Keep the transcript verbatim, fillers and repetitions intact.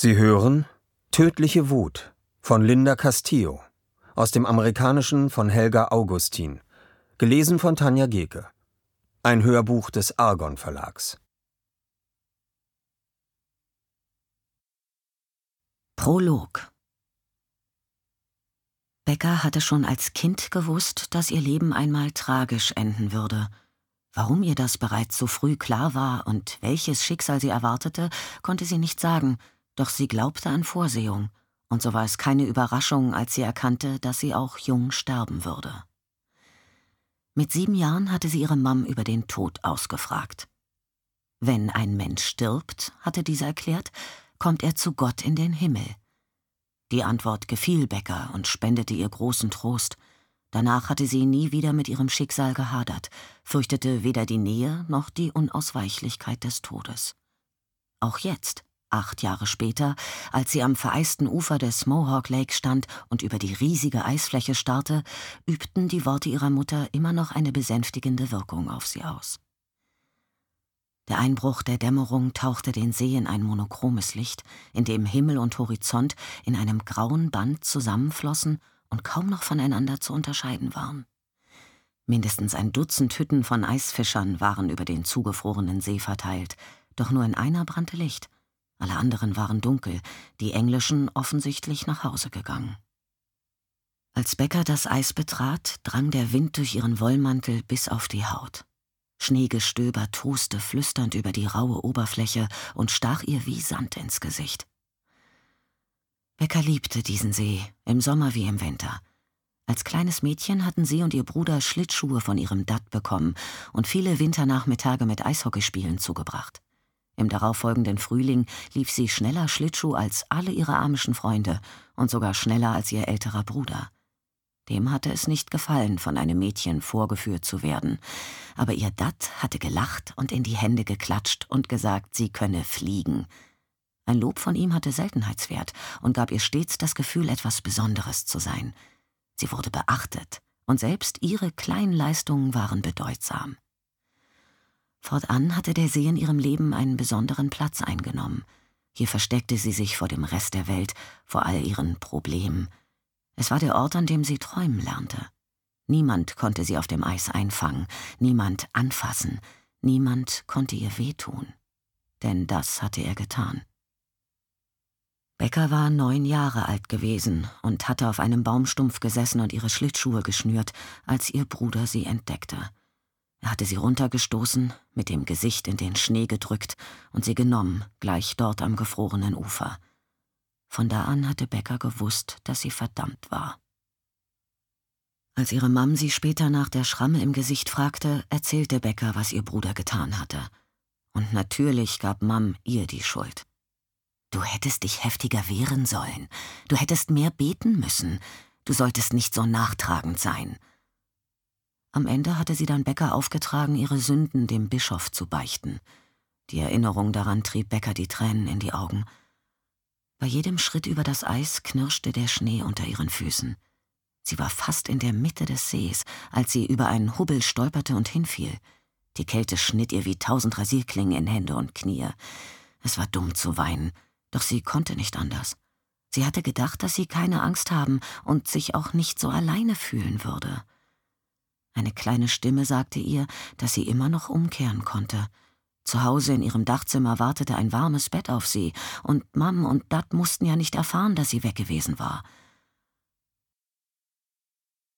Sie hören Tödliche Wut von Linda Castillo, aus dem Amerikanischen von Helga Augustin, gelesen von Tanja Geke. Ein Hörbuch des Argon Verlags. Prolog. Becca hatte schon als Kind gewusst, dass ihr Leben einmal tragisch enden würde. Warum ihr das bereits so früh klar war und welches Schicksal sie erwartete, konnte sie nicht sagen, doch sie glaubte an Vorsehung, und so war es keine Überraschung, als sie erkannte, dass sie auch jung sterben würde. Mit sieben Jahren hatte sie ihre Mam über den Tod ausgefragt. Wenn ein Mensch stirbt, hatte diese erklärt, kommt er zu Gott in den Himmel. Die Antwort gefiel Becca und spendete ihr großen Trost. Danach hatte sie nie wieder mit ihrem Schicksal gehadert, fürchtete weder die Nähe noch die Unausweichlichkeit des Todes. Auch jetzt, acht Jahre später, als sie am vereisten Ufer des Mohawk Lake stand und über die riesige Eisfläche starrte, übten die Worte ihrer Mutter immer noch eine besänftigende Wirkung auf sie aus. Der Einbruch der Dämmerung tauchte den See in ein monochromes Licht, in dem Himmel und Horizont in einem grauen Band zusammenflossen und kaum noch voneinander zu unterscheiden waren. Mindestens ein Dutzend Hütten von Eisfischern waren über den zugefrorenen See verteilt, doch nur in einer brannte Licht. Alle anderen waren dunkel, die englischen offensichtlich nach Hause gegangen. Als Becca das Eis betrat, drang der Wind durch ihren Wollmantel bis auf die Haut. Schneegestöber toste flüsternd über die raue Oberfläche und stach ihr wie Sand ins Gesicht. Becca liebte diesen See, im Sommer wie im Winter. Als kleines Mädchen hatten sie und ihr Bruder Schlittschuhe von ihrem Dad bekommen und viele Winternachmittage mit Eishockeyspielen zugebracht. Im darauffolgenden Frühling lief sie schneller Schlittschuh als alle ihre amischen Freunde und sogar schneller als ihr älterer Bruder. Dem hatte es nicht gefallen, von einem Mädchen vorgeführt zu werden, aber ihr Dad hatte gelacht und in die Hände geklatscht und gesagt, sie könne fliegen. Ein Lob von ihm hatte Seltenheitswert und gab ihr stets das Gefühl, etwas Besonderes zu sein. Sie wurde beachtet und selbst ihre kleinen Leistungen waren bedeutsam. Fortan hatte der See in ihrem Leben einen besonderen Platz eingenommen. Hier versteckte sie sich vor dem Rest der Welt, vor all ihren Problemen. Es war der Ort, an dem sie träumen lernte. Niemand konnte sie auf dem Eis einfangen, niemand anfassen, niemand konnte ihr wehtun. Denn das hatte er getan. Becca war neun Jahre alt gewesen und hatte auf einem Baumstumpf gesessen und ihre Schlittschuhe geschnürt, als ihr Bruder sie entdeckte. Er hatte sie runtergestoßen, mit dem Gesicht in den Schnee gedrückt und sie genommen, gleich dort am gefrorenen Ufer. Von da an hatte Becca gewusst, dass sie verdammt war. Als ihre Mam sie später nach der Schramme im Gesicht fragte, erzählte Becca, was ihr Bruder getan hatte. Und natürlich gab Mam ihr die Schuld. »Du hättest dich heftiger wehren sollen. Du hättest mehr beten müssen. Du solltest nicht so nachtragend sein.« Am Ende hatte sie dann Becca aufgetragen, ihre Sünden dem Bischof zu beichten. Die Erinnerung daran trieb Becca die Tränen in die Augen. Bei jedem Schritt über das Eis knirschte der Schnee unter ihren Füßen. Sie war fast in der Mitte des Sees, als sie über einen Hubbel stolperte und hinfiel. Die Kälte schnitt ihr wie tausend Rasierklingen in Hände und Knie. Es war dumm zu weinen, doch sie konnte nicht anders. Sie hatte gedacht, dass sie keine Angst haben und sich auch nicht so alleine fühlen würde. Eine kleine Stimme sagte ihr, dass sie immer noch umkehren konnte. Zu Hause in ihrem Dachzimmer wartete ein warmes Bett auf sie, und Mam und Dad mussten ja nicht erfahren, dass sie weg gewesen war.